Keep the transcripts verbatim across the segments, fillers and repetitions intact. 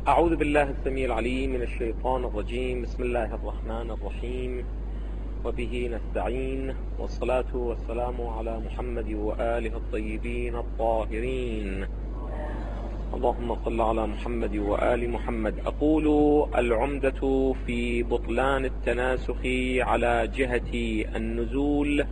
أعوذ بالله السميع العليم من الشيطان الرجيم. بسم الله الرحمن الرحيم، وبه نستعين، والصلاة والسلام على محمد وآله الطيبين الطاهرين. اللهم صل على محمد وآل محمد. أقول: العمدة في بطلان التناسخ على جهة النزول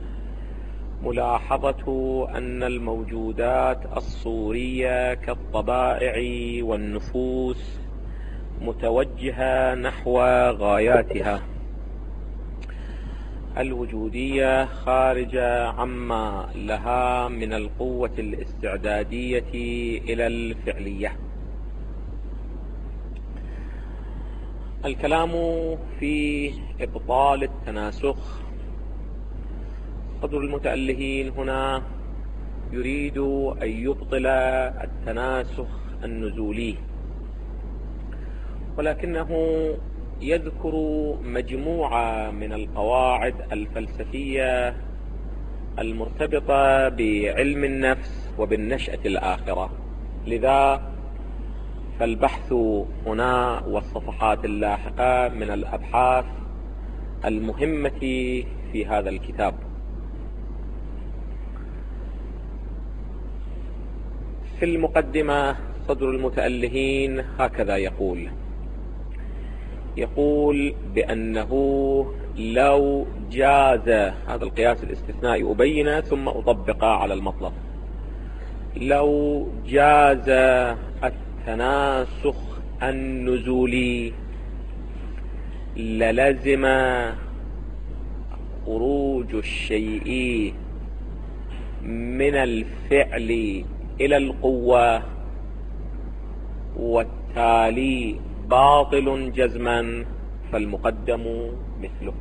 ملاحظة أن الموجودات الصورية كالطبائع والنفوس متوجهة نحو غاياتها الوجودية خارجة عما لها من القوة الاستعدادية إلى الفعلية. الكلام في إبطال التناسخ. صدر المتألهين هنا يريد أن يبطل التناسخ النزولي، ولكنه يذكر مجموعة من القواعد الفلسفية المرتبطة بعلم النفس وبالنشأة الآخرة. لذا فالبحث هنا والصفحات اللاحقة من الأبحاث المهمة في هذا الكتاب. في المقدمة صدر المتألهين هكذا يقول: يقول بأنه لو جاز، هذا القياس الاستثنائي أبينه ثم أطبقه على المطلب، لو جاز التناسخ النزولي للزم خروج الشيء من الفعل إلى القوة، والتالي باطل جزما، فالمقدم مثله.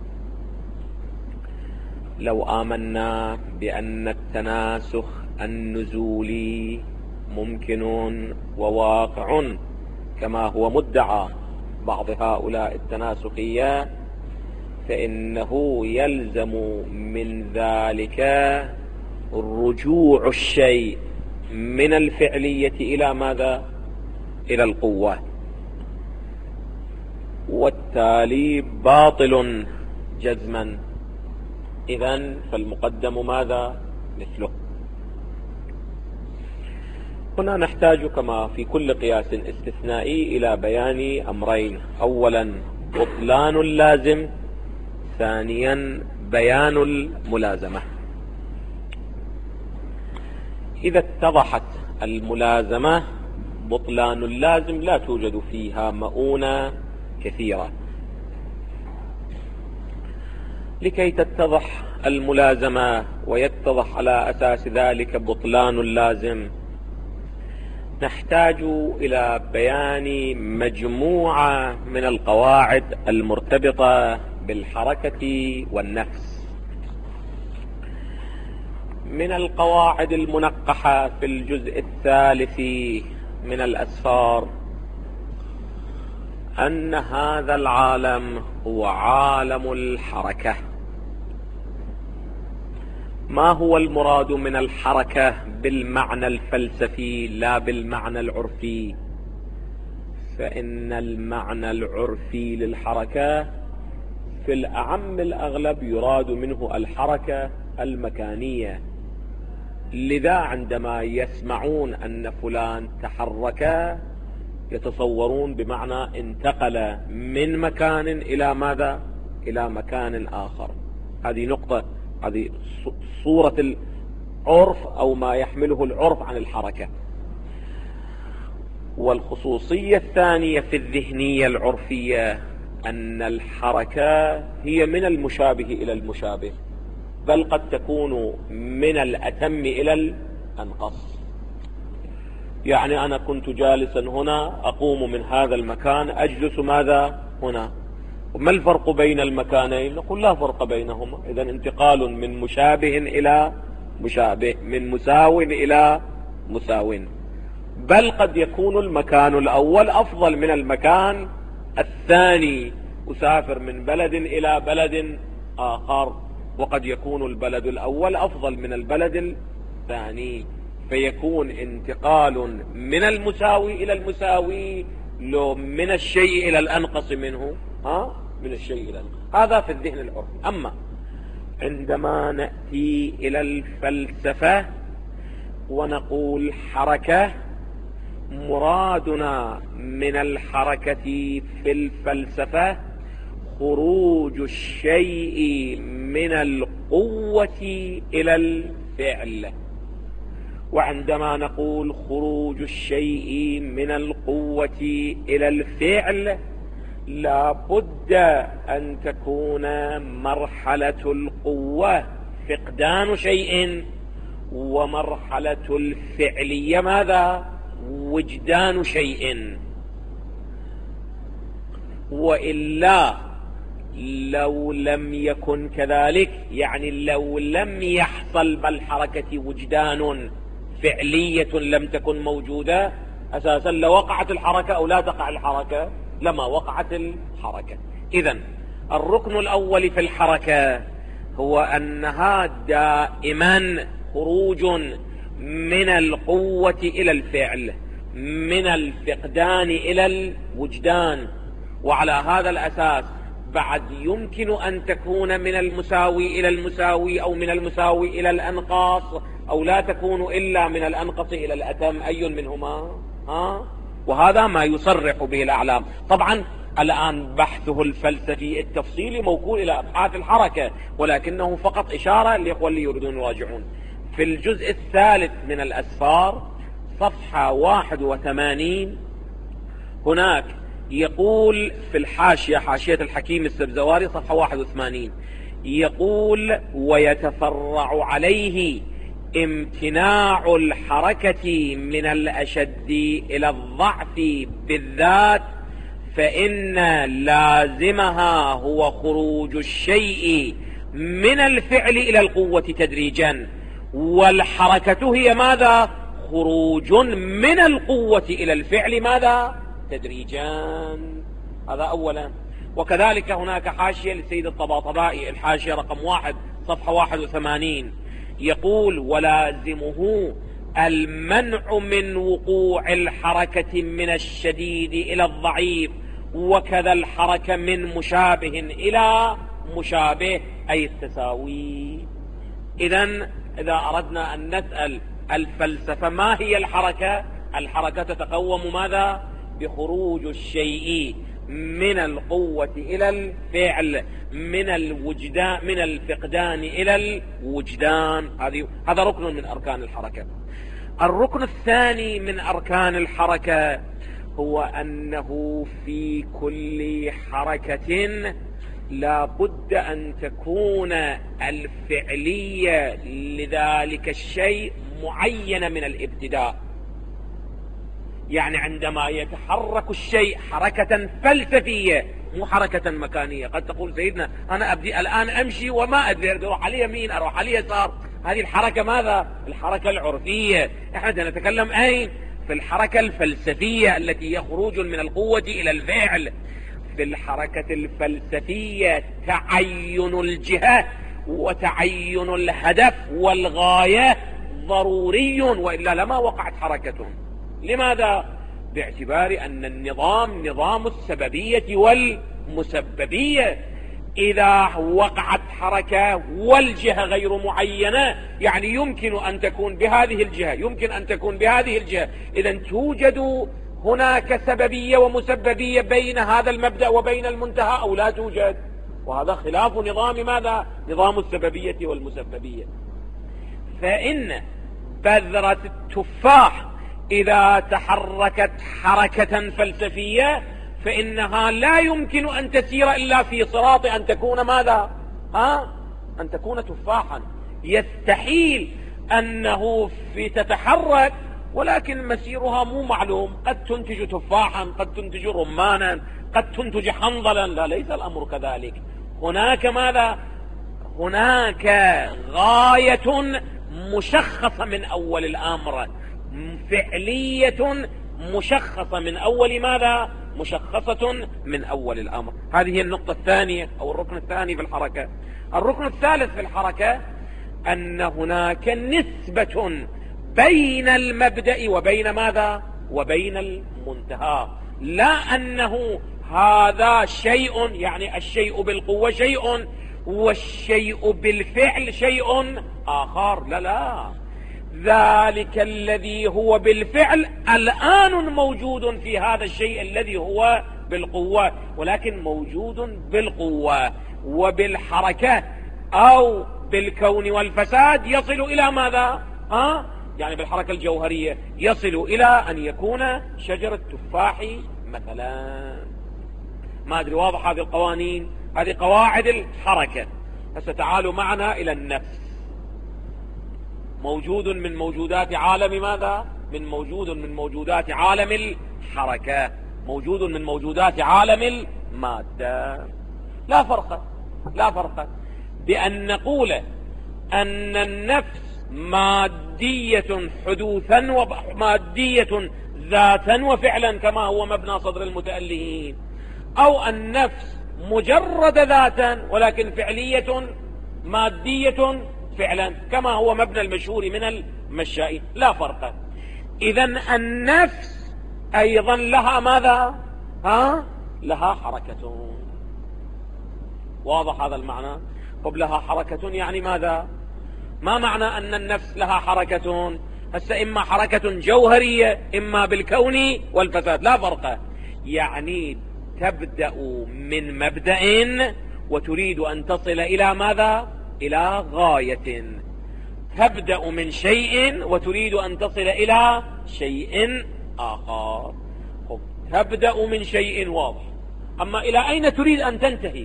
لو آمنا بأن التناسخ النزولي ممكن وواقع كما هو مدعى بعض هؤلاء التناسخية، فإنه يلزم من ذلك رجوع الشيء من الفعلية إلى ماذا؟ إلى القوة، والتالي باطل جزما. إذن فالمقدم ماذا؟ مثله. هنا نحتاج كما في كل قياس استثنائي إلى بيان أمرين: أولا بطلان اللازم، ثانيا بيان الملازمة. إذا اتضحت الملازمة بطلان اللازم لا توجد فيها مؤونة كثيرة. لكي تتضح الملازمة ويتضح على أساس ذلك بطلان اللازم، نحتاج إلى بيان مجموعة من القواعد المرتبطة بالحركة والنفس. من القواعد المنقحة في الجزء الثالث من الأسفار أن هذا العالم هو عالم الحركة. ما هو المراد من الحركة بالمعنى الفلسفي لا بالمعنى العرفي؟ فإن المعنى العرفي للحركة في الأعم الأغلب يراد منه الحركة المكانية. لذا عندما يسمعون أن فلان تحرك يتصورون بمعنى انتقل من مكان إلى ماذا؟ إلى مكان آخر. هذه نقطة، هذه صورة العرف أو ما يحمله العرف عن الحركة. والخصوصية الثانية في الذهنية العرفية أن الحركة هي من المشابه إلى المشابه، بل قد تكون من الأتم إلى الأنقص. يعني أنا كنت جالسا هنا، أقوم من هذا المكان أجلس ماذا؟ هنا. وما الفرق بين المكانين؟ نقول لا فرق بينهما. إذن انتقال من مشابه إلى مشابه، من مساو إلى مساو. بل قد يكون المكان الأول أفضل من المكان الثاني، أسافر من بلد إلى بلد آخر، وقد يكون البلد الأول أفضل من البلد الثاني. فيكون انتقال من المساوي إلى المساوي، لو من الشيء إلى الأنقص منه، ها من الشيء إلى الأنقص. هذا في الذهن العرفي. أما عندما نأتي إلى الفلسفة ونقول حركة، مرادنا من الحركة في الفلسفة خروج الشيء من القوة إلى الفعل. وعندما نقول خروج الشيء من القوة إلى الفعل، لا بد أن تكون مرحلة القوة فقدان شيء، ومرحلة الفعلية ماذا؟ وجدان شيء. وإلا لو لم يكن كذلك، يعني لو لم يحصل بالحركة وجدان فعلية لم تكن موجودة أساسا، لوقعت الحركة أو لا تقع الحركة، لما وقعت الحركة. إذن الركن الأول في الحركة هو أنها دائما خروج من القوة إلى الفعل، من الفقدان إلى الوجدان. وعلى هذا الأساس بعد يمكن أن تكون من المساوي إلى المساوي، أو من المساوي إلى الأنقاص، أو لا تكون إلا من الأنقص إلى الأتم، أي منهما؟ ها؟ وهذا ما يصرح به الأعلام. طبعا الآن بحثه الفلسفي التفصيلي موكول إلى أبحاث الحركة، ولكنه فقط إشارة للإخوة اللي يريدون يراجعون. في الجزء الثالث من الأسفار صفحة واحد وثمانين هناك يقول في الحاشية، حاشية الحكيم السبزواري صفحة واحد وثمانين، يقول: ويتفرع عليه امتناع الحركة من الأشد إلى الضعف بالذات، فإن لازمها هو خروج الشيء من الفعل إلى القوة تدريجا، والحركة هي ماذا؟ خروج من القوة إلى الفعل ماذا؟ تدريجا. هذا أولا. وكذلك هناك حاشية للسيد الطباطبائي، الحاشية رقم واحد صفحة واحد وثمانين، يقول: ولازمه المنع من وقوع الحركة من الشديد إلى الضعيف، وكذا الحركة من مشابه إلى مشابه، أي التساوي. إذن إذا أردنا أن نسأل الفلسفة ما هي الحركة؟ الحركة تتقوم ماذا؟ بخروج الشيء من القوة إلى الفعل، من الوجدان، من الفقدان إلى الوجدان. هذا ركن من أركان الحركة. الركن الثاني من أركان الحركة هو أنه في كل حركة لا بد أن تكون الفعلية لذلك الشيء معينة من الابتداء. يعني عندما يتحرك الشيء حركة فلسفية مو حركة مكانية. قد تقول سيدنا أنا أبدي الآن أمشي وما أدري أروح علي يمين أروح علي يسار، هذه الحركة ماذا؟ الحركة العرفية. احنا نتكلم أين؟ في الحركة الفلسفية التي هي خروج من القوة إلى الفعل. في الحركة الفلسفية تعين الجهة وتعين الهدف والغاية ضروري، وإلا لما وقعت حركتهم. لماذا؟ باعتبار أن النظام نظام السببية والمسببية. إذا وقعت حركة والجهة غير معينة، يعني يمكن أن تكون بهذه الجهة، يمكن أن تكون بهذه الجهة، إذن توجد هناك سببية ومسببية بين هذا المبدأ وبين المنتهى أو لا توجد؟ وهذا خلاف نظام ماذا؟ نظام السببية والمسببية. فإن بذرة التفاح إذا تحركت حركة فلسفية فإنها لا يمكن أن تسير إلا في صراط أن تكون ماذا؟ ها؟ أن تكون تفاحا. يستحيل أنه في تتحرك ولكن مسيرها مو معلوم، قد تنتج تفاحا، قد تنتج رمانا، قد تنتج حنظلا. لا، ليس الأمر كذلك. هناك ماذا؟ هناك غاية مشخصة من أول الأمر، فعلية مشخصة من أول ماذا؟ مشخصة من أول الأمر. هذه النقطة الثانية أو الركن الثاني في الحركة. الركن الثالث في الحركة أن هناك نسبة بين المبدأ وبين ماذا؟ وبين المنتهى، لا أنه هذا شيء، يعني الشيء بالقوة شيء والشيء بالفعل شيء آخر. لا لا، ذلك الذي هو بالفعل الآن موجود في هذا الشيء الذي هو بالقوة، ولكن موجود بالقوة وبالحركة أو بالكون والفساد يصل إلى ماذا؟ ها؟ يعني بالحركة الجوهرية يصل إلى أن يكون شجرة تفاح مثلا. ما أدري واضح هذه القوانين؟ هذه قواعد الحركة. هسه تعالوا معنا إلى النفس. موجود من موجودات عالم ماذا؟ من موجود من موجودات عالم الحركة، موجود من موجودات عالم المادة. لا فرق لا فرق بأن نقول أن النفس مادية حدوثا ومادية ذاتا وفعلا كما هو مبنى صدر المتألهين، أو النفس مجرد ذاتا ولكن فعلية مادية فعلا كما هو مبنى المشهور من المشائين. لا فرق. إذن النفس أيضا لها ماذا؟ ها؟ لها حركة. واضح هذا المعنى؟ طب لها حركة يعني ماذا؟ ما معنى أن النفس لها حركة؟ هسه إما حركة جوهرية إما بالكون والفساد. لا فرق. يعني تبدأ من مبدأ وتريد أن تصل إلى ماذا؟ إلى غاية. تبدأ من شيء وتريد أن تصل إلى شيء آخر. خب تبدأ من شيء واضح، أما إلى أين تريد أن تنتهي؟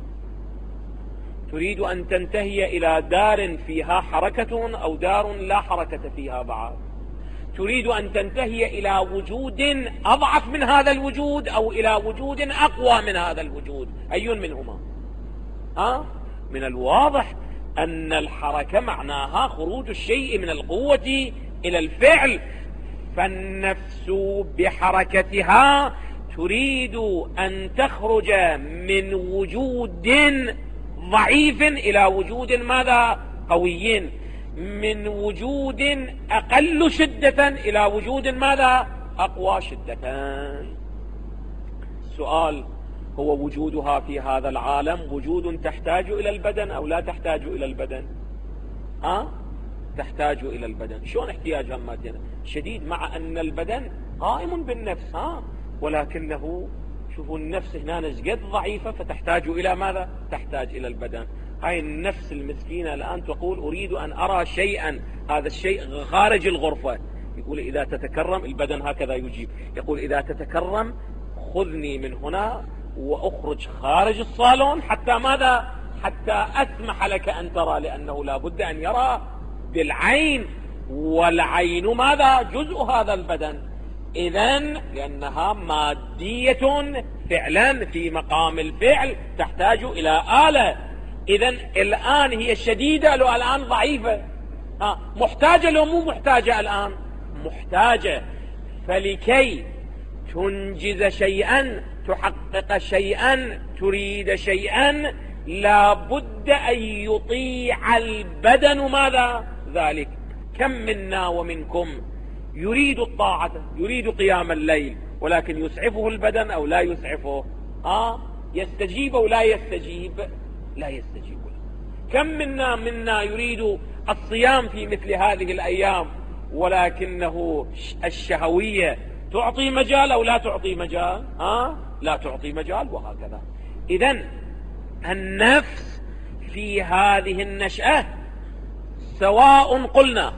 تريد أن تنتهي إلى دار فيها حركة أو دار لا حركة فيها بعد؟ تريد أن تنتهي إلى وجود أضعف من هذا الوجود أو إلى وجود أقوى من هذا الوجود؟ أي منهما؟ ها؟ من الواضح أن الحركة معناها خروج الشيء من القوة إلى الفعل، فالنفس بحركتها تريد أن تخرج من وجود ضعيف إلى وجود ماذا؟ قوي، من وجود أقل شدة إلى وجود ماذا؟ أقوى شدة. السؤال هو وجودها في هذا العالم وجود تحتاج إلى البدن أو لا تحتاج إلى البدن؟ ها؟ تحتاج إلى البدن. شلون احتياجها ماديا؟ شديد، مع أن البدن قائم بالنفس، ها؟ ولكنه شوفوا النفس هنا نزقد ضعيفة فتحتاج إلى ماذا؟ تحتاج إلى البدن. هاي النفس المسكينة الآن تقول أريد أن أرى شيئا، هذا الشيء خارج الغرفة. يقول إذا تتكرم، البدن هكذا يجيب، يقول إذا تتكرم خذني من هنا وأخرج خارج الصالون حتى ماذا؟ حتى أسمح لك أن ترى، لأنه لا بد أن يرى بالعين، والعين ماذا؟ جزء هذا البدن. إذن لأنها مادية فعلا في مقام الفعل تحتاج إلى آلة. إذن الآن هي شديدة لو الآن ضعيفة؟ ها، محتاجة لو مو محتاجة الآن؟ محتاجة. فلكي تنجز شيئا، تحقق شيئا، تريد شيئا، لا بد أن يطيع البدن ماذا؟ ذلك. كم منا ومنكم يريد الطاعة، يريد قيام الليل، ولكن يسعفه البدن أو لا يسعفه؟ آه يستجيب أو لا يستجيب؟ لا يستجيب. كم منا منا يريد الصيام في مثل هذه الأيام، ولكنه الشهوية تعطي مجال أو لا تعطي مجال؟ آه لا تعطي مجال، وهكذا. إذن النفس في هذه النشأة سواء قلنا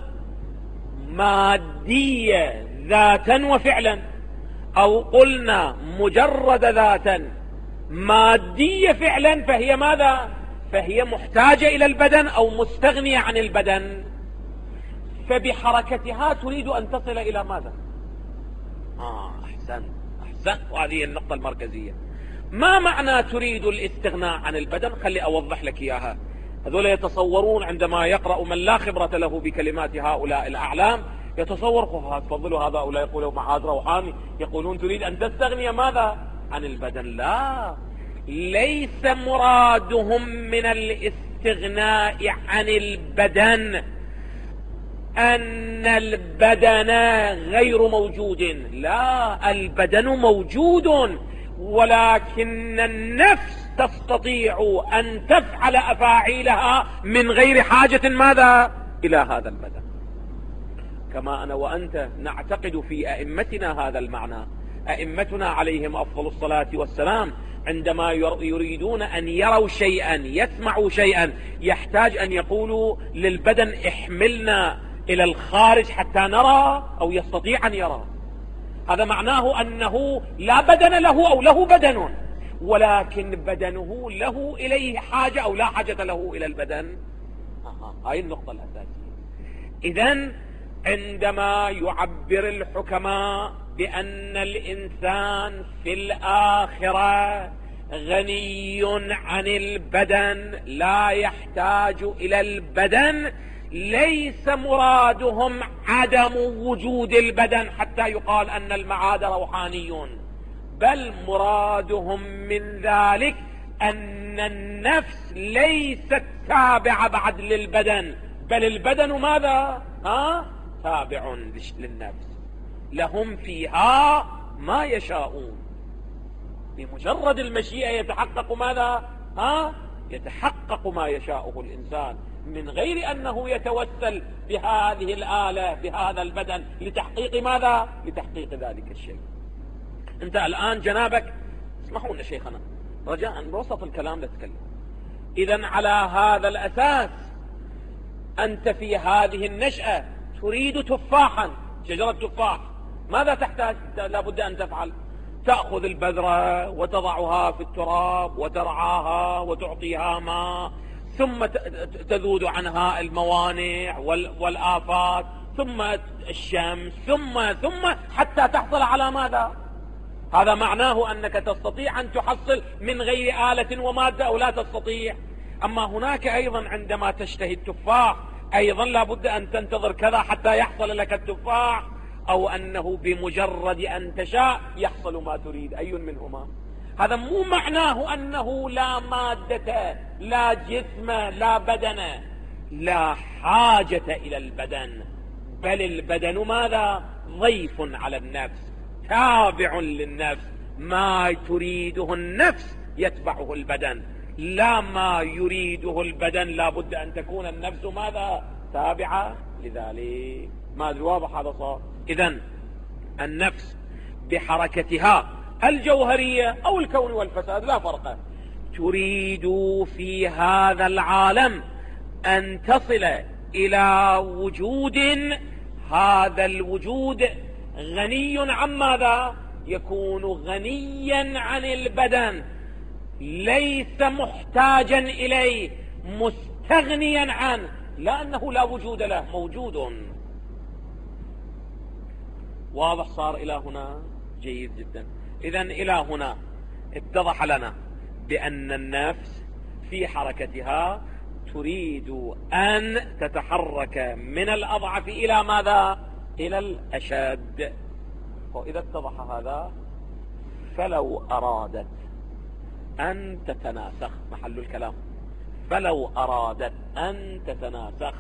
مادية ذاتا وفعلا، أو قلنا مجرد ذاتا مادية فعلا، فهي ماذا؟ فهي محتاجة إلى البدن أو مستغنية عن البدن. فبحركتها تريد أن تصل إلى ماذا؟ آه أحسن أحسن، وهذه النقطة المركزية. ما معنى تريد الاستغناء عن البدن؟ خلي أوضح لك إياها. هذول يتصورون عندما يقرأ من لا خبرة له بكلمات هؤلاء الأعلام يتصور تفضلوا هؤلاء يقولوا معاذ روحاني يقولون تريد أن تستغني ماذا؟ عن البدن. لا، ليس مرادهم من الاستغناء عن البدن أن البدن غير موجود، لا، البدن موجود، ولكن النفس تستطيع أن تفعل أفاعيلها من غير حاجة ماذا؟ إلى هذا البدن. كما أنا وأنت نعتقد في أئمتنا هذا المعنى. أئمتنا عليهم أفضل الصلاة والسلام عندما يريدون أن يروا شيئا، يسمعوا شيئا، يحتاج أن يقولوا للبدن احملنا إلى الخارج حتى نرى، أو يستطيع أن يرى. هذا معناه أنه لا بدن له أو له بدن، ولكن بدنه له إليه حاجة أو لا حاجة له إلى البدن. هاي النقطة الأساسية. إذن عندما يعبر الحكماء بأن الإنسان في الآخرة غني عن البدن، لا يحتاج إلى البدن، ليس مرادهم عدم وجود البدن حتى يقال أن المعاد روحانيون، بل مرادهم من ذلك أن النفس ليست تابعة بعد للبدن، بل البدن ماذا؟ ها؟ تابع للنفس، لهم فيها ما يشاءون. بمجرد المشيئة يتحقق ماذا؟ ها؟ يتحقق ما يشاءه الإنسان من غير أنه يتوسل بهذه الآلة بهذا البدن لتحقيق ماذا؟ لتحقيق ذلك الشيء. أنت الآن جنابك، اسمحوا لنا شيخنا رجاء بوسط الكلام لا تتكلم. إذن على هذا الأساس أنت في هذه النشأة تريد تفاحا، شجرة تفاح، ماذا تحتاج؟ لابد أن تفعل، تأخذ البذرة وتضعها في التراب وترعاها وتعطيها ماء، ثم تذود عنها الموانع والآفات، ثم الشمس، ثم ثم حتى تحصل على ماذا؟ هذا معناه أنك تستطيع أن تحصل من غير آلة ومادة أو لا تستطيع. أما هناك أيضا عندما تشتهي التفاح أيضا لابد أن تنتظر كذا حتى يحصل لك التفاح، أو أنه بمجرد أن تشاء يحصل ما تريد، أي منهما؟ هذا مو معناه أنه لا مادة لا جسم لا بدن، لا حاجة إلى البدن، بل البدن ماذا؟ ضيف على النفس، تابع للنفس، ما تريده النفس يتبعه البدن، لا ما يريده البدن لابد أن تكون النفس ماذا؟ تابعة لذلك. ما أدري واضح هذا صار؟ إذن النفس بحركتها الجوهرية أو الكون والفساد لا فرق، تريد في هذا العالم أن تصل إلى وجود، هذا الوجود غني عن ماذا؟ يكون غنيا عن البدن، ليس محتاجا إليه، مستغنيا عنه، لا أنه لا وجود له، موجود. واضح صار إلى هنا؟ جيد جدا. إذن إلى هنا اتضح لنا بأن النفس في حركتها تريد أن تتحرك من الأضعف إلى ماذا؟ إلى الأشد. وإذا اتضح هذا فلو أرادت أن تتناسخ، محل الكلام، فلو أرادت أن تتناسخ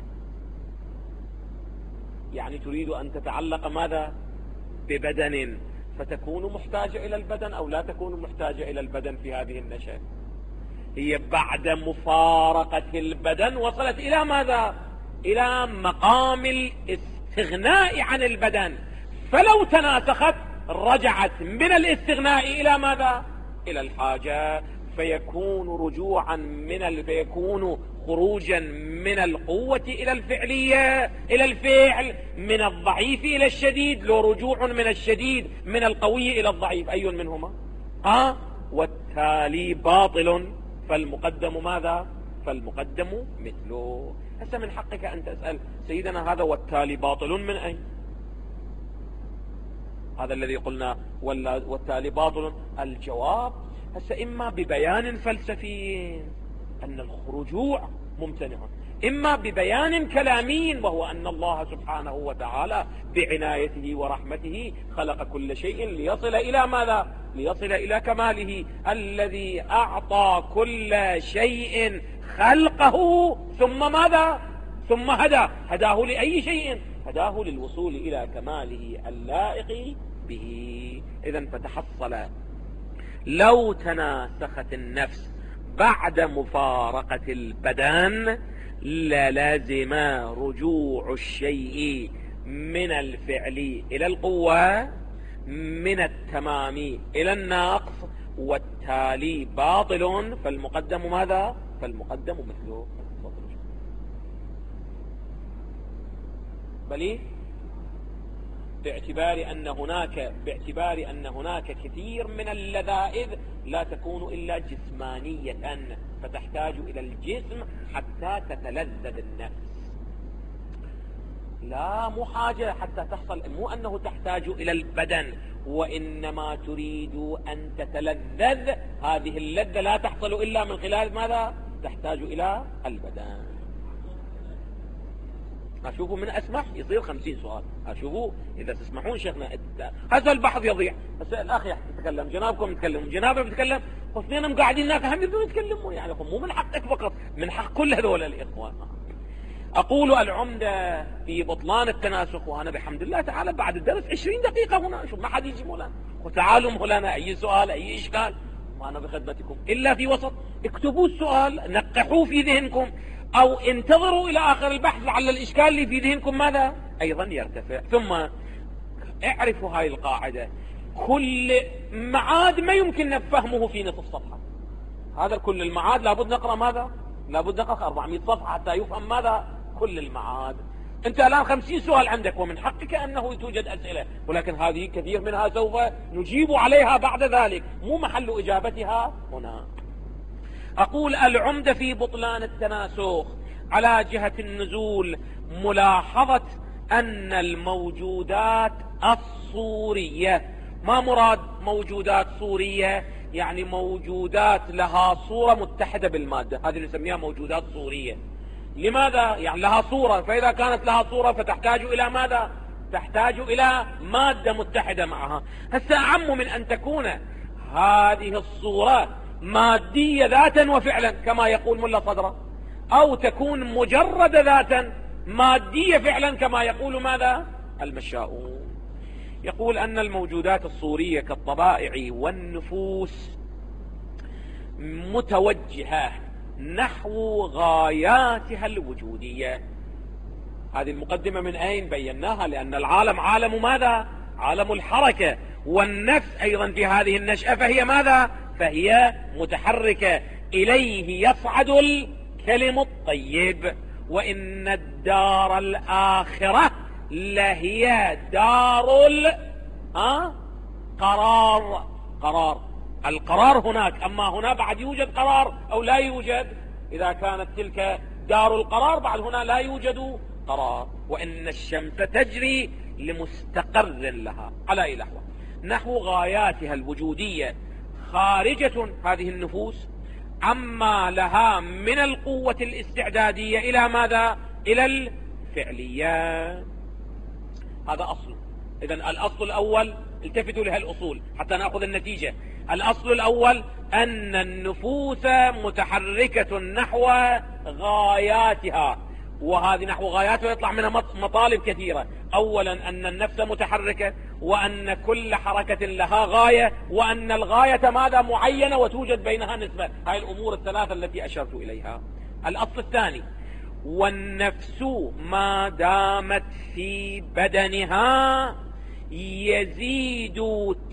يعني تريد أن تتعلق ماذا؟ ببدن، فتكون محتاجة إلى البدن أو لا تكون محتاجة إلى البدن في هذه النشأة؟ هي بعد مفارقة البدن وصلت إلى ماذا؟ إلى مقام الاستغناء عن البدن، فلو تناسخت رجعت من الاستغناء إلى ماذا؟ إلى الحاجة، فيكون رجوعا من ال... فيكون خروجا من القوة إلى الفعلية، إلى الفعل، من الضعيف إلى الشديد، لو رجوع من الشديد من القوي إلى الضعيف، أي منهما؟ آه والتالي باطل، فالمقدم ماذا؟ فالمقدم مثله. هسه من حقك أن تسأل سيدنا هذا والتالي باطل من أين؟ هذا الذي قلنا والتالي باطل. الجواب هسه إما ببيان فلسفي أن الرجوع ممتنع، إما ببيان كلامي وهو أن الله سبحانه وتعالى بعنايته ورحمته خلق كل شيء ليصل إلى ماذا؟ ليصل إلى كماله، الذي أعطى كل شيء خلقه ثم ماذا؟ ثم هدى، هداه لأي شيء؟ هداه للوصول إلى كماله اللائق به. إذن فتحصل لو تناسخت النفس بعد مفارقة البدن للازم رجوع الشيء من الفعل إلى القوة من التمام إلى النقص، والتالي باطل. فالمقدم ماذا؟ فالمقدم مثله بل باعتبار أن هناك باعتبار أن هناك كثير من اللذائذ لا تكون إلا جسمانية، فتحتاج إلى الجسم حتى تتلذذ النفس. لا مو حاجة حتى تحصل، مو أنه تحتاج إلى البدن، وإنما تريد أن تتلذذ. هذه اللذة لا تحصل إلا من خلال ماذا؟ تحتاج إلى البدن. أشوفوا من أسمح يصير خمسين سؤال. أشوفوا إذا تسمحون شيخنا هذا البحث يضيع. بس الأخ يتكلم، جنابكم يتكلم، جنابه يتكلم، واثنينهم قاعدين هناك هم يبدون يتكلمون. يعني مو من حقك فقط، من حق كل هذول الإخوان. أقول العمدة في بطلان التناسخ، وأنا بحمد الله تعالى بعد الدرس عشرين دقيقة هنا، شوف ما حد يجي مولانا وتعالوا مولانا أي سؤال أي إشكال وأنا بخدمتكم. إلا في وسط اكتبوا السؤال، نقحوه في ذهنكم، أو انتظروا إلى آخر البحث لعل الإشكال اللي في ذهنكم ماذا؟ أيضا يرتفع. ثم اعرفوا هاي القاعدة، كل معاد ما يمكن نفهمه في نصف صفحة. هذا كل المعاد لابد نقرأ ماذا؟ لابد نقرأ أربعمائة صفحة حتى يفهم ماذا؟ كل المعاد. أنت الآن خمسين سؤال عندك، ومن حقك أنه توجد أسئلة، ولكن هذه كثير منها سوف نجيب عليها بعد ذلك، مو محل إجابتها هنا. أقول العمدة في بطلان التناسخ على جهة النزول ملاحظة أن الموجودات الصورية، ما مراد موجودات صورية؟ يعني موجودات لها صورة متحدة بالمادة، هذه نسميها موجودات صورية. لماذا؟ يعني لها صورة، فإذا كانت لها صورة فتحتاج إلى ماذا؟ تحتاج إلى مادة متحدة معها. هسه أعم من أن تكون هذه الصورة مادية ذاتا وفعلا كما يقول ملا صدرة، أو تكون مجرد ذاتا مادية فعلا كما يقول ماذا؟ المشاؤون. يقول أن الموجودات الصورية كالطبائع والنفوس متوجهة نحو غاياتها الوجودية. هذه المقدمة من أين بيناها؟ لأن العالم عالم ماذا؟ عالم الحركة، والنفس أيضا في هذه النشأة فهي ماذا؟ فهي متحركة، إليه يصعد الكلم الطيب. وإن الدار الآخرة لهي دار ال قرار. قرار القرار هناك، أما هنا بعد يوجد قرار أو لا يوجد؟ إذا كانت تلك دار القرار بعد هنا لا يوجد قرار. وإن الشمس تجري لمستقر لها على أي لحظة نحو غاياتها الوجودية، خارجة هذه النفوس عما لها من القوة الاستعدادية إلى ماذا؟ إلى الفعلية. هذا أصل. إذن الأصل الأول، التفتوا لها الأصول حتى نأخذ النتيجة. الأصل الأول أن النفوس متحركة نحو غاياتها، وهذه نحو غاياتها يطلع منها مطالب كثيرة. أولا أن النفس متحركة، وأن كل حركة لها غاية، وأن الغاية ماذا؟ معينة وتوجد بينها نسبة. هاي الأمور الثلاثة التي أشرت إليها. الأصل الثاني، والنفس ما دامت في بدنها يزيد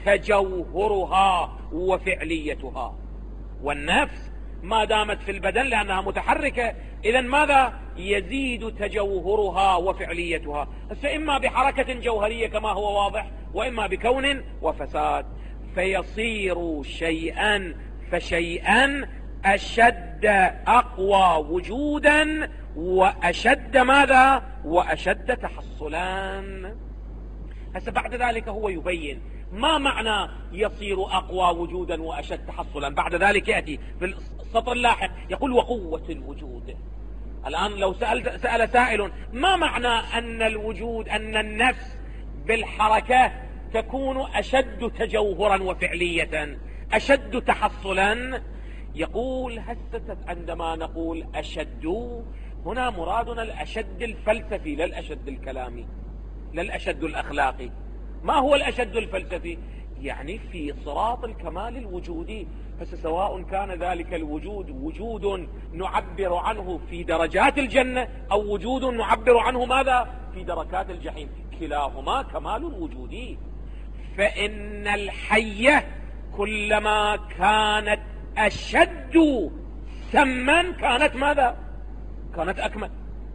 تجوهرها وفعليتها. والنفس ما دامت في البدن لأنها متحركة، إذن ماذا؟ يزيد تجوهرها وفعليتها. إما بحركة جوهرية كما هو واضح، وإما بكون وفساد، فيصير شيئا فشيئا أشد أقوى وجودا وأشد ماذا؟ وأشد تحصلا. هسه بعد ذلك هو يبين ما معنى يصير أقوى وجودا وأشد تحصلا. بعد ذلك يأتي في السطر اللاحق يقول وقوة الوجود. الآن لو سأل, سأل سائل ما معنى أن الوجود أن النفس بالحركة تكون أشد تجوهرا وفعلية أشد تحصلا؟ يقول هسه عندما نقول أشد، هنا مرادنا الأشد الفلسفي لا الأشد الكلامي، لا الأشد الأخلاقي. ما هو الأشد الفلسفي؟ يعني في صراط الكمال الوجودي. فسواء كان ذلك الوجود وجود نعبر عنه في درجات الجنة أو وجود نعبر عنه ماذا؟ في دركات الجحيم، كلاهما كمال وجودي. فإن الحية كلما كانت أشد سما كانت ماذا؟ كانت أكمل.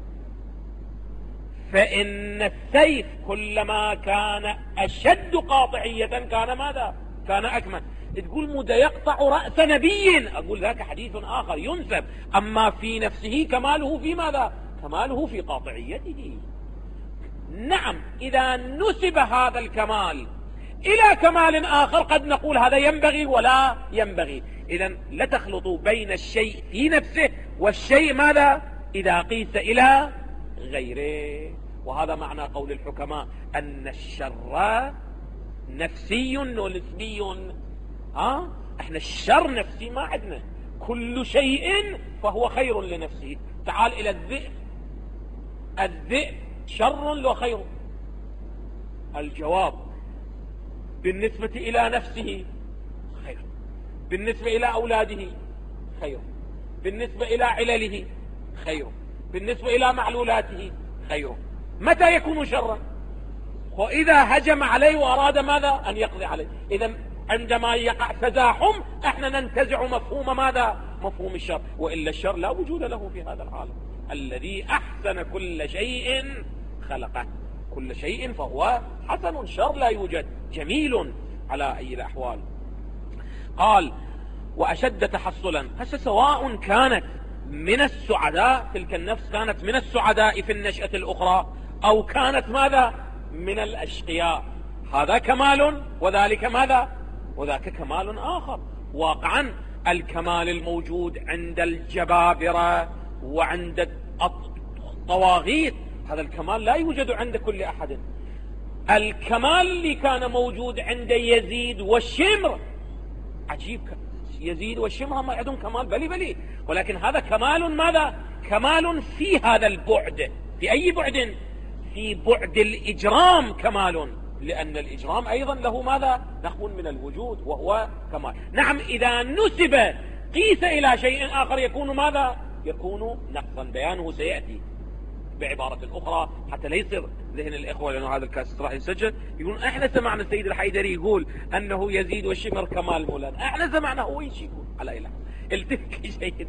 فإن السيف كلما كان أشد قاطعية كان ماذا؟ كان أكمل. تقول مدى يقطع رأس نبي، أقول ذاك حديث آخر ينسب، أما في نفسه كماله في ماذا؟ كماله في قاطعيته. نعم، إذا نسب هذا الكمال إلى كمال آخر قد نقول هذا ينبغي ولا ينبغي. إذن لا تخلطوا بين الشيء في نفسه والشيء ماذا؟ إذا قيس إلى غيره. وهذا معنى قول الحكماء أن الشر نفسي ونسبي. ها؟ احنا الشر نفسي ما عندنا، كل شيء فهو خير لنفسه. تعال إلى الذئب، الذئب شر وخير. الجواب بالنسبة إلى نفسه خير، بالنسبة إلى أولاده خير، بالنسبة إلى علله خير، بالنسبة إلى معلولاته خير. متى يكون شرا؟ وإذا هجم عليه وأراد ماذا؟ أن يقضي عليه. إذا عندما يقع تزاحم احنا ننتزع مفهوم ماذا؟ مفهوم الشر. وإلا الشر لا وجود له في هذا العالم. الذي أحسن كل شيء خلقه، كل شيء فهو حسن، شر لا يوجد، جميل على أي الأحوال. قال وأشد تحصلا. هسه سواء كانت من السعداء، تلك النفس كانت من السعداء في النشأة الأخرى أو كانت ماذا؟ من الأشقياء، هذا كمال وذلك ماذا؟ وذاك كمال آخر. واقعا الكمال الموجود عند الجبابرة وعند الطواغيت هذا الكمال لا يوجد عند كل أحد. الكمال اللي كان موجود عند يزيد والشمر عجيب، يزيد والشمر ما عندهم كمال بلي بلي، ولكن هذا كمال ماذا؟ كمال في هذا البعد. في أي بعد؟ في بعد الإجرام كمال، لأن الإجرام أيضا له ماذا؟ نحو من الوجود وهو كمال. نعم، إذا نسب قيس إلى شيء آخر يكون ماذا؟ يكون نقصا. بيانه سيأتي بعبارة أخرى حتى لا يصير ذهن الإخوة، لأنه هذا الكاس راح يسجل يقولون احنا سمعنا السيد الحيدري يقول أنه يزيد والشمر كمال مولانا، احنا سمعنا هو ايش يقول على إله التفك شيء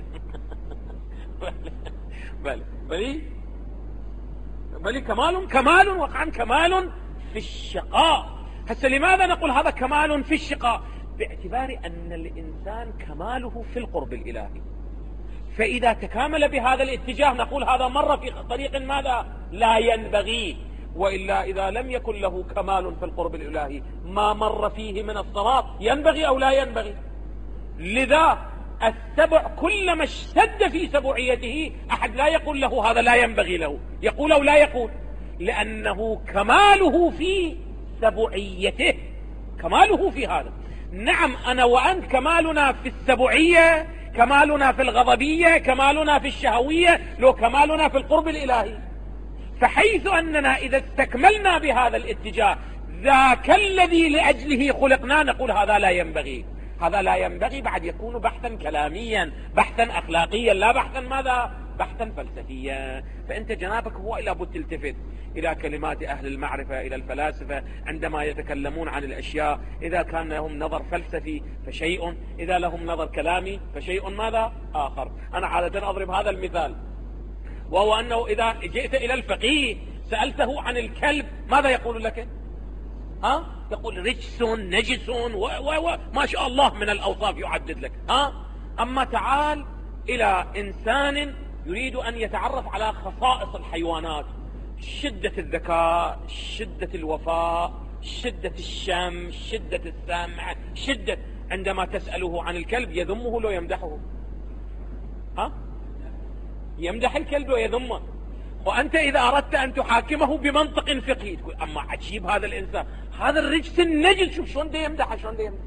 بل بل بل كمال كمال وقعا كمال في الشقاء. هسه لماذا نقول هذا كمال في الشقاء؟ باعتبار أن الإنسان كماله في القرب الإلهي، فإذا تكامل بهذا الاتجاه نقول هذا مر في طريق ماذا؟ لا ينبغي. وإلا إذا لم يكن له كمال في القرب الإلهي ما مر فيه من الصراط ينبغي أو لا ينبغي. لذا السبع كلما اشتد في سبعيته أحد لا يقول له هذا لا ينبغي له، يقول أو لا يقول، لأنه كماله في سبعيته، كماله في هذا. نعم، أنا وأنت كمالنا في السبعية، كمالنا في الغضبية، كمالنا في الشهوية، لو كمالنا في القرب الإلهي. فحيث أننا إذا استكملنا بهذا الاتجاه ذاك الذي لأجله خلقنا نقول هذا لا ينبغي، هذا لا ينبغي بعد يكون بحثا كلاميا، بحثا أخلاقيا، لا بحثا ماذا؟ بحثا فلسفيا. فأنت جنابك هو لابد تلتفت إلى كلمات أهل المعرفة، إلى الفلاسفة عندما يتكلمون عن الأشياء. إذا كان لهم نظر فلسفي فشيء، إذا لهم نظر كلامي فشيء ماذا؟ آخر. أنا عادة أضرب هذا المثال، وهو أنه إذا جئت إلى الفقيه سألته عن الكلب ماذا يقول لك؟ ها؟ يقول رجس نجس وما شاء الله من الأوصاف يعدد لك. ها؟ أما تعال إلى إنسان يريد أن يتعرف على خصائص الحيوانات، شدة الذكاء، شدة الوفاء، شدة الشم، شدة السمع، شدة، عندما تسأله عن الكلب يذمه لو يمدحه؟ ها؟ يمدح الكلب ويذمه. وأنت إذا أردت أن تحاكمه بمنطق فقهي تقول أما عجيب هذا الإنسان، هذا الرجس النجس، شوف شلون ده يمدح، شلون ده يمدح.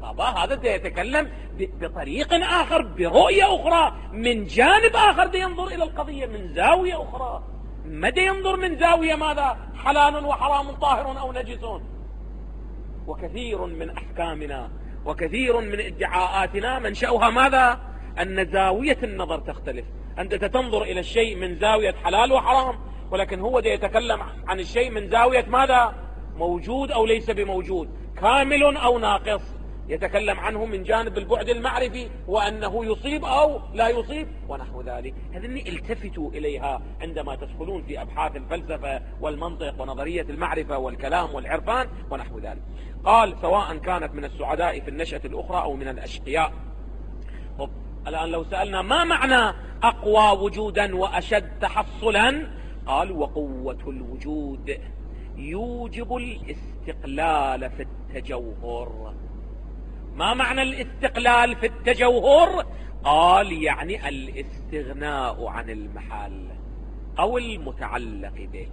بابا هذا يتكلم بطريق آخر، برؤية أخرى، من جانب آخر ينظر إلى القضية من زاوية أخرى، ما ينظر من زاوية ماذا حلال وحرام طاهر أو نجس. وكثير من أحكامنا وكثير من ادعاءاتنا منشأها ماذا؟ أن زاوية النظر تختلف. أنت تنظر إلى الشيء من زاوية حلال وحرام، ولكن هو يتكلم عن الشيء من زاوية ماذا؟ موجود أو ليس بموجود، كامل أو ناقص، يتكلم عنه من جانب البعد المعرفي وأنه يصيب أو لا يصيب ونحو ذلك. هذه التفتوا إليها عندما تدخلون في أبحاث الفلسفة والمنطق ونظرية المعرفة والكلام والعرفان ونحو ذلك. قال سواء كانت من السعداء في النشأة الأخرى أو من الأشقياء. طب الآن لو سألنا ما معنى أقوى وجودا وأشد تحصلا؟ قال وقوة الوجود يوجب الاستقلال في التجوهر. ما معنى الاستقلال في التجوهر؟ قال يعني الاستغناء عن المحل أو المتعلق به.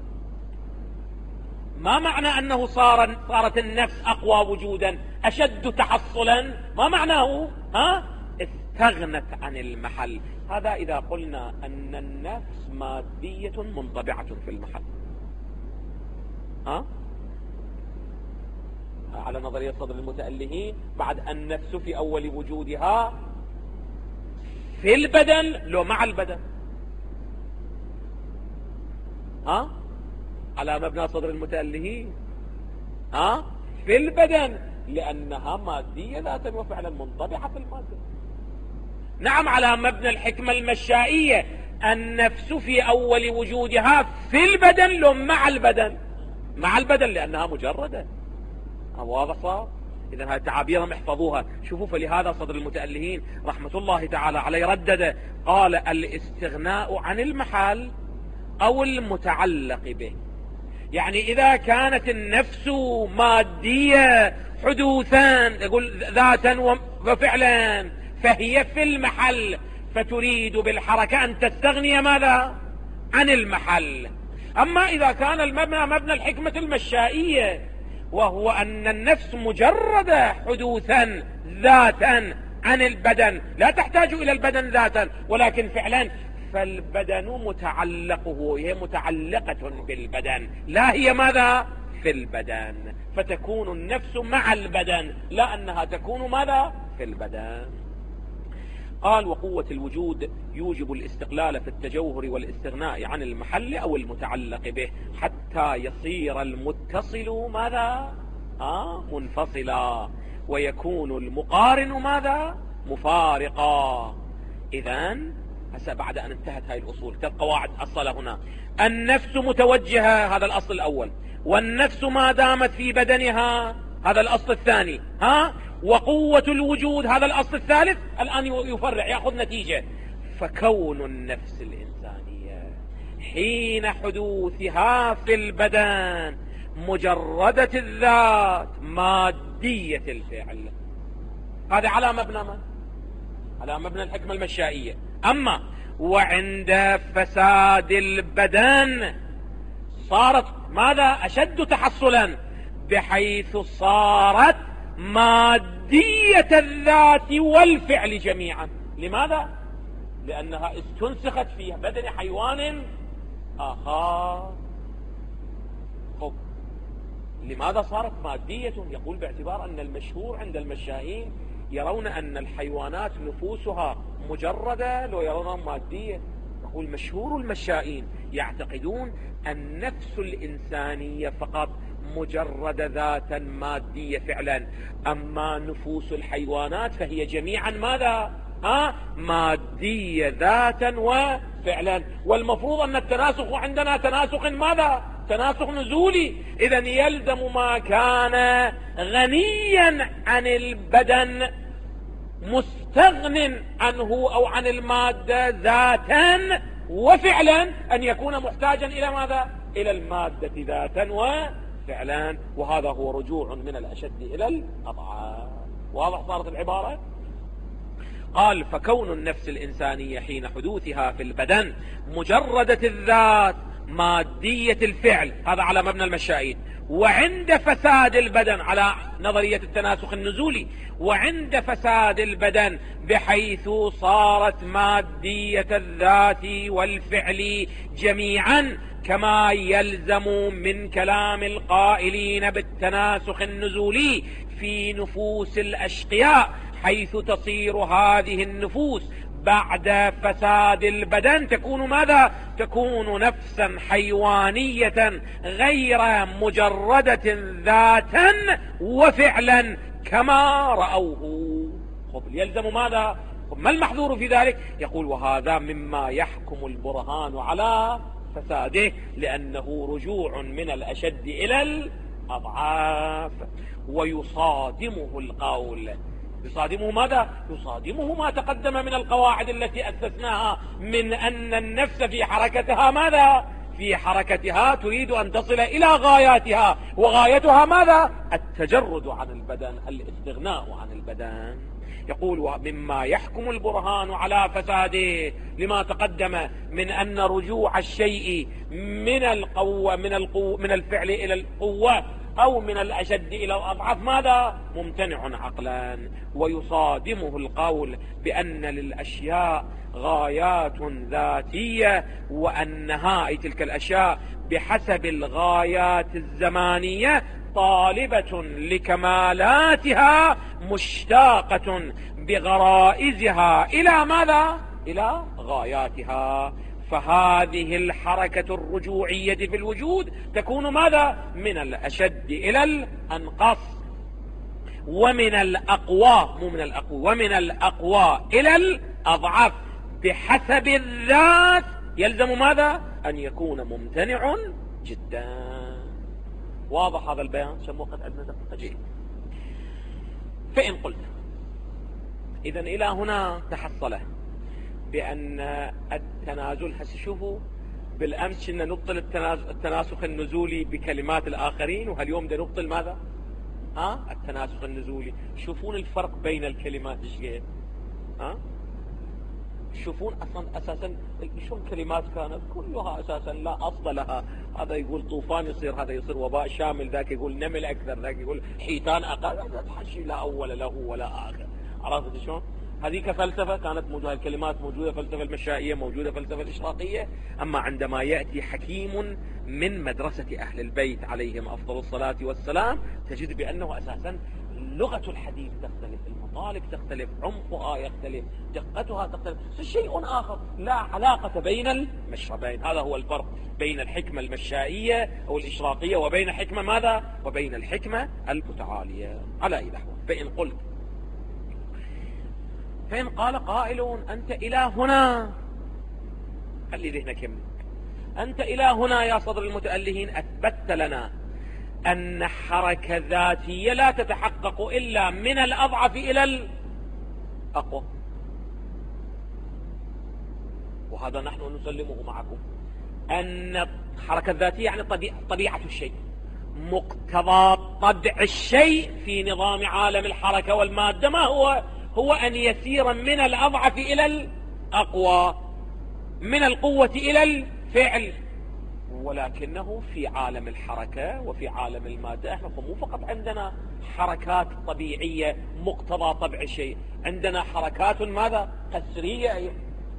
ما معنى أنه صار صارت النفس أقوى وجودا أشد تحصلا؟ ما معناه؟ ها؟ استغنت عن المحل. هذا إذا قلنا أن النفس مادية منطبعة في المحل، ها؟ على نظرية صدر المتألهين بعد النفس في أول وجودها في البدن لو مع البدن، ها؟ على مبنى صدر المتألهين ها؟ في البدن، لأنها مادية ذاتا وفعلا منطبعة في المادة. نعم على مبنى الحكمة المشائية النفس في أول وجودها في البدن لو مع البدن، مع البدن لأنها مجردة. واضح صار؟ إذن هذه تعابيرهم احفظوها. شوفوا فلهذا صدر المتألهين رحمة الله تعالى عليه ردد قال الاستغناء عن المحل أو المتعلق به. يعني إذا كانت النفس مادية حدوثا يقول ذاتا وفعلا فهي في المحل، فتريد بالحركة أن تستغني ماذا؟ عن المحل. أما إذا كان المبنى مبنى الحكمة المشائية وهو أن النفس مجرد حدوثا ذاتا عن البدن، لا تحتاج إلى البدن ذاتا ولكن فعلا، فالبدن متعلقه، هي متعلقة بالبدن لا هي ماذا؟ في البدن، فتكون النفس مع البدن لا أنها تكون ماذا؟ في البدن. قال وقوة الوجود يوجب الاستقلال في التجوهر والاستغناء عن المحل أو المتعلق به حتى يصير المتصل ماذا؟ آه منفصلا، ويكون المقارن ماذا؟ مفارقا. إذن هسه بعد أن انتهت هاي الأصول كالقواعد أصل هنا النفس متوجهة، هذا الأصل الأول، والنفس ما دامت في بدنها هذا الأصل الثاني، ها؟ وقوة الوجود هذا الأصل الثالث. الآن يفرع يأخذ نتيجة. فكون النفس الإنسانية حين حدوثها في البدن مجردة الذات مادية الفعل، هذا على مبنى من؟ على مبنى الحكمة المشائية. أما وعند فساد البدن صارت ماذا؟ أشد تحصلا، بحيث صارت مادية الذات والفعل جميعا. لماذا؟ لأنها استنسخت في بدن حيوان آخر. خب لماذا صارت مادية؟ يقول باعتبار أن المشهور عند المشائين يرون أن الحيوانات نفوسها مجردة لو يرونها مادية. يقول مشهور المشائين يعتقدون النفس الإنسانية فقط مجرد ذاتا مادية فعلا، أما نفوس الحيوانات فهي جميعا ماذا؟ ها؟ مادية ذاتا وفعلا. والمفروض أن التناسخ عندنا تناسخ ماذا؟ تناسخ نزولي. إذا يلزم ما كان غنيا عن البدن مستغن عنه أو عن المادة ذاتا وفعلا أن يكون محتاجا إلى ماذا؟ إلى المادة ذاتا وفعلا. وهذا هو رجوع من الأشد إلى الأضعاف. واضح صارت العبارة؟ قال فكون النفس الإنسانية حين حدوثها في البدن مجردة الذات مادية الفعل، هذا على مبنى المشائين، وعند فساد البدن على نظرية التناسخ النزولي، وعند فساد البدن بحيث صارت مادية الذات والفعل جميعا، كما يلزم من كلام القائلين بالتناسخ النزولي في نفوس الأشقياء، حيث تصير هذه النفوس بعد فساد البدن تكون ماذا؟ تكون نفسا حيوانية غير مجردة ذاتا وفعلا كما رأوه. خب يلزم ماذا؟ ما المحظور في ذلك؟ يقول وهذا مما يحكم البرهان على فساده، لأنه رجوع من الأشد إلى الأضعاف. ويصادمه القول، يصادمه ماذا؟ يصادمه ما تقدم من القواعد التي أسسناها من أن النفس في حركتها ماذا؟ في حركتها تريد أن تصل إلى غاياتها، وغايتها ماذا؟ التجرد عن البدن، الاستغناء عن البدن. يقول ومما يحكم البرهان على فساده لما تقدم من أن رجوع الشيء من القوة من القوة من الفعل إلى القوة أو من الأشد إلى الأضعف ماذا؟ ممتنع عقلا. ويصادمه القول بأن للأشياء غايات ذاتية، وأنها أي تلك الأشياء بحسب الغايات الزمانية طالبة لكمالاتها مشتاقة بغرائزها إلى ماذا؟ إلى غاياتها. فهذه الحركة الرجوعية في الوجود تكون ماذا؟ من الأشد إلى الأنقص، ومن الأقوى مو من الأقوى ومن الأقوى إلى الأضعف بحسب الذات. يلزم ماذا؟ أن يكون ممتنع جدا. واضح هذا البيان؟ عشان وقت عندنا دقيقة جيد. فإن قلت إذن إلى هنا تحصل بأن التنازل، هسه شوفوا بالأمس كنا نبطل التناسخ النزولي بكلمات الآخرين، وهاليوم دا نبطل ماذا؟ ها؟ التناسخ النزولي. شوفون الفرق بين الكلمات ايش؟ ها؟ شوفون اصلا اساسا شلون كلمات كانت كلها اساسا لا اصل لها. هذا يقول طوفان يصير، هذا يصير وباء شامل، ذاك يقول نمل اكثر، ذاك يقول حيتان اقل، هذا حشي لا اول له ولا اخر. عرفت شلون؟ هذيك فلسفة كانت موجودة، الكلمات موجودة، فلسفة المشائية موجودة، فلسفة الإشراقية. أما عندما يأتي حكيم من مدرسة أهل البيت عليهم أفضل الصلاة والسلام تجد بأنه أساسا لغة الحديث تختلف، المطالب تختلف، عمقها يختلف، دقتها تختلف، شيء آخر لا علاقة بين المشربين. هذا هو الفرق بين الحكمة المشائية أو الإشراقية وبين الحكمة ماذا؟ وبين الحكمة المتعالية. على أي نحو. فإن قلت فإن قال قائل أنت إلى هنا، خلي ذهنك يمك، أنت إلى هنا يا صدر المتألهين أثبتت لنا أن حركة ذاتية لا تتحقق إلا من الأضعف إلى الأقوى، وهذا نحن نسلمه معكم، أن حركة ذاتية يعني طبيعة الشيء، مقتضى طبع الشيء في نظام عالم الحركة والمادة ما هو؟ هو أن يسير من الأضعف إلى الأقوى، من القوة إلى الفعل. ولكنه في عالم الحركة وفي عالم المادة احنا مو فقط عندنا حركات طبيعية مقتضى طبع الشيء، عندنا حركات ماذا؟ قسرية أيضا.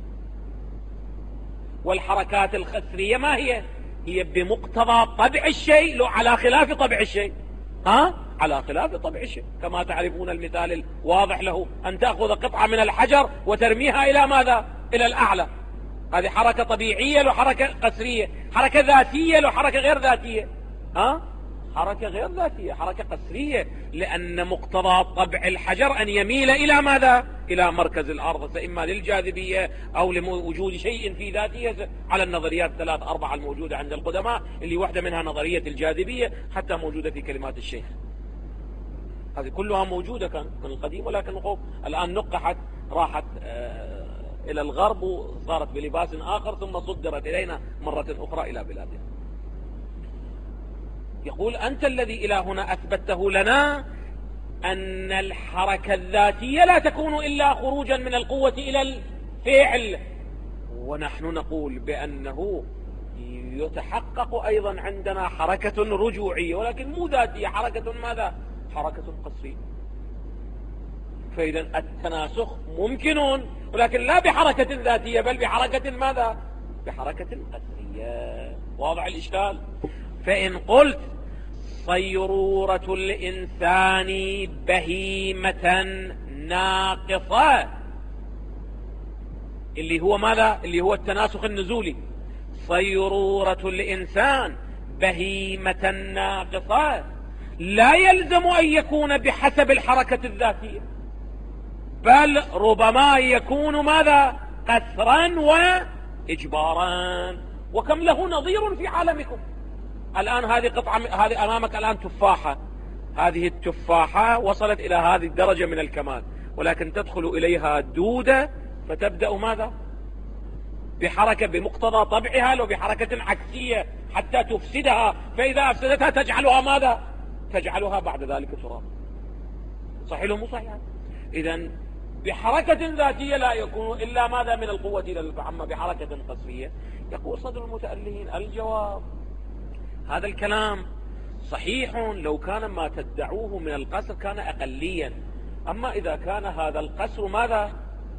والحركات القسرية ما هي؟ هي بمقتضى طبع الشيء، لو على خلاف طبع الشيء، ها؟ على خلاف طبع الشيء. كما تعرفون المثال الواضح له أن تأخذ قطعة من الحجر وترميها إلى ماذا؟ إلى الأعلى. هذه حركة طبيعية لو حركة قسرية، حركة ذاتية لو حركة غير ذاتية، ها؟ حركة غير ذاتية، حركة قسرية، لأن مقتضى طبع الحجر أن يميل إلى ماذا؟ إلى مركز الأرض، فإما للجاذبية أو لوجود شيء في ذاته على النظريات الثلاث أربعة الموجودة عند القدماء، اللي واحدة منها نظرية الجاذبية حتى موجودة في كلمات الشيخ. هذه كلها موجودة كان من القديم، ولكن الآن نقحت، راحت آه إلى الغرب وصارت بلباس آخر، ثم صدرت إلينا مرة أخرى إلى بلادنا. يقول أنت الذي إلى هنا أثبته لنا أن الحركة الذاتية لا تكون إلا خروجا من القوة إلى الفعل، ونحن نقول بأنه يتحقق أيضا عندنا حركة رجوعية، ولكن مو ذاتية، حركة ماذا؟ حركة قصرية. فإذا التناسخ ممكن، ولكن لا بحركة ذاتية بل بحركة ماذا؟ بحركة قصرية. واضح الإشكال؟ فإن قلت صيرورة الإنسان بهيمة ناقصة، اللي هو ماذا؟ اللي هو التناسخ النزولي. صيرورة الإنسان بهيمة ناقصة لا يلزم أن يكون بحسب الحركة الذاتية، بل ربما يكون ماذا؟ قسرا وإجبارا. وكم له نظير في عالمكم. الآن هذه قطعة، هذه أمامك الآن تفاحة، هذه التفاحة وصلت إلى هذه الدرجة من الكمال، ولكن تدخل إليها دودة فتبدأ ماذا؟ بحركة بمقتضى طبعها، لو بحركة عكسية حتى تفسدها، فإذا أفسدتها تجعلها ماذا؟ تجعلها بعد ذلك تراب. صحيح لو مو صحيح؟ إذن بحركة ذاتية لا يكون إلا ماذا؟ من القوة إلى العامة. بحركة قصرية يقول صدر المتألهين الجواب هذا الكلام صحيح لو كان ما تدعوه من القصر كان أقليا، أما إذا كان هذا القصر ماذا؟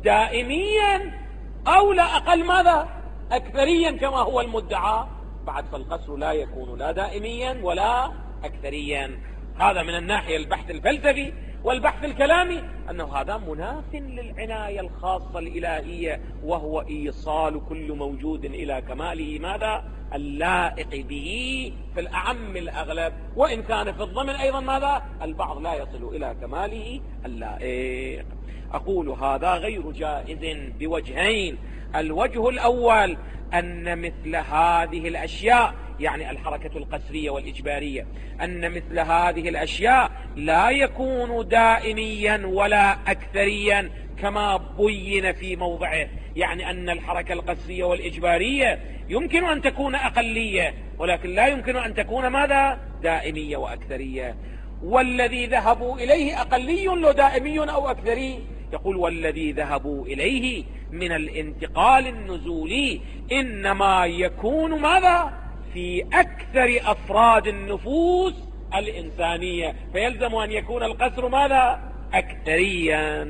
دائميا أو لا أقل ماذا؟ أكثريا كما هو المدعى، بعد فالقصر لا يكون لا دائميا ولا أكثريا. هذا من الناحية البحث الفلسفي. والبحث الكلامي أنه هذا مناف للعناية الخاصة الإلهية، وهو إيصال كل موجود إلى كماله ماذا؟ اللائق به في الأعم الأغلب، وإن كان في الضمن أيضا ماذا؟ البعض لا يصل إلى كماله اللائق. أقول هذا غير جائز بوجهين. الوجه الأول أن مثل هذه الأشياء، يعني الحركة القسرية والإجبارية، أن مثل هذه الأشياء لا يكون دائميا ولا أكثريا كما بين في موضعه، يعني أن الحركة القسرية والإجبارية يمكن أن تكون أقلية، ولكن لا يمكن أن تكون ماذا؟ دائمية وأكثرية. والذي ذهبوا إليه أقلي لو دائمي أو أكثري. يقول والذي ذهبوا إليه من الانتقال النزولي إنما يكون ماذا؟ في أكثر أفراد النفوس الإنسانية، فيلزم أن يكون القسر ماذا؟ أكثريا.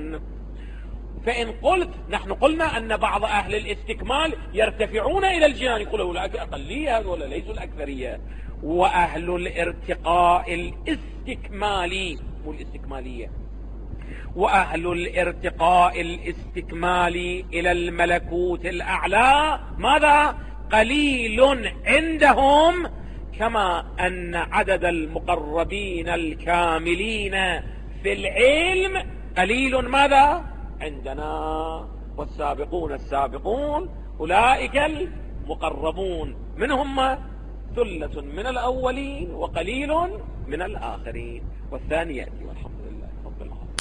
فإن قلت، نحن قلنا أن بعض أهل الاستكمال يرتفعون إلى الجنان، يقولوا أولئك أقلية ولا ليسوا الأكثرية. وأهل الارتقاء الاستكمالي مو الاستكمالية، وأهل الارتقاء الاستكمالي إلى الملكوت الأعلى ماذا؟ قليل عندهم، كما أن عدد المقربين الكاملين في العلم قليل ماذا؟ عندنا. والسابقون السابقون أولئك المقربون، منهم ثلة من الأولين وقليل من الآخرين. والثاني يأتي والحمد